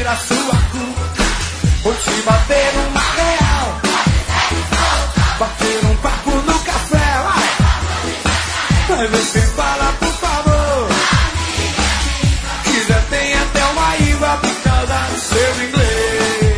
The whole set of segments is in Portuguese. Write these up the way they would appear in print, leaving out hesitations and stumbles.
fugir a sua cuca. Vou te bater uma real, bater um papo no café, vai ver se fala, por favor, que já tem até uma íngua por causa do seu inglês.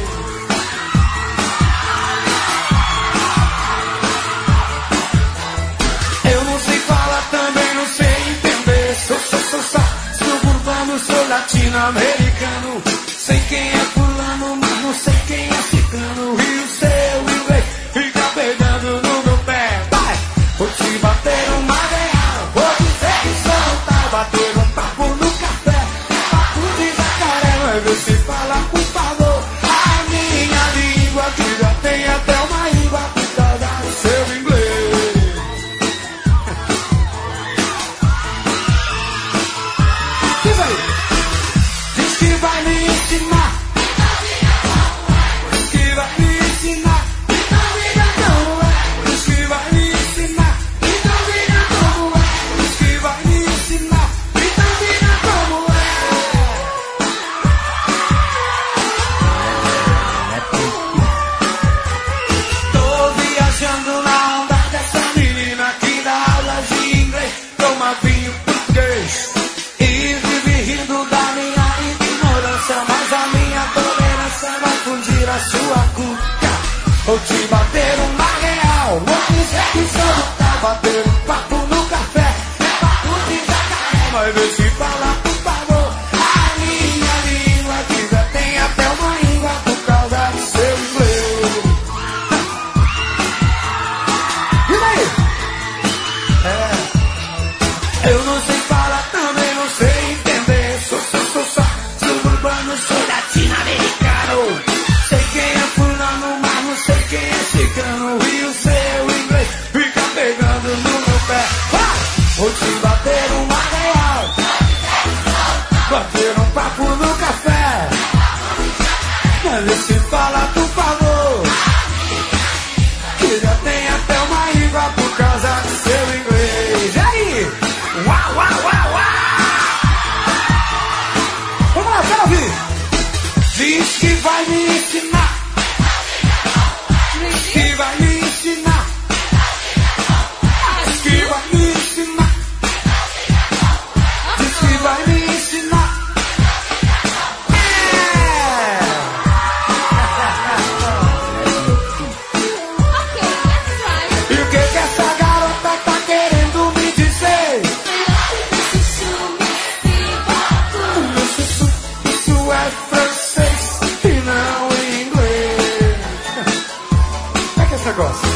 Eu não sei falar, também não sei entender. Sou suburbano, sou latino-americano. Sei quem é fulano, mas não sei quem é ciclano. E o seu inglês fica pegando no meu pé. Vai, vou te bater uma real, vou dizer que sou otário, bater um papo no café, papo de jacaré, vai ver se fala, por favor, a minha língua que já tem até uma íngua por causa do seu inglês. Diz aí, diz que vai me ensinar, diz que vai me ensinar, então diga como é, diz que vai me ensinar, então diga como é, diz que vai me ensinar, então diga como é. Tô viajando na onda dessa menina que dá aulas de inglês, toma vinho português e vive rindo da minha ignorância, mas a minha tolerância vai fugir a sua cuca. Vou te bater uma real, vou dizer que sou otário, bater um papo no café, papo de jacaré, vai ver se fala, por favor, a minha língua que já tem até uma íngua por causa do seu inglês. E daí? Eu não sei falar, também não sei entender. Sou suburbano, sou latino-americano. Sei quem é fulano, mas não sei quem é ciclano. E o seu inglês fica pegando no meu pé. Vai! Vou te bater uma real, bater um papo no café, mas vê se fala, por favor, que já tem até uma íngua por causa do seu inglês. E aí? Uau, uau, uau, uau! Vamos lá, quero ouvir. Diz que vai me ensinar, diz que vai me ensinar, diz que vai me ensinar, diz que vai me ensinar. E o que essa garota tá querendo me dizer? Isso é francês e não inglês. Como é que é esse negócio?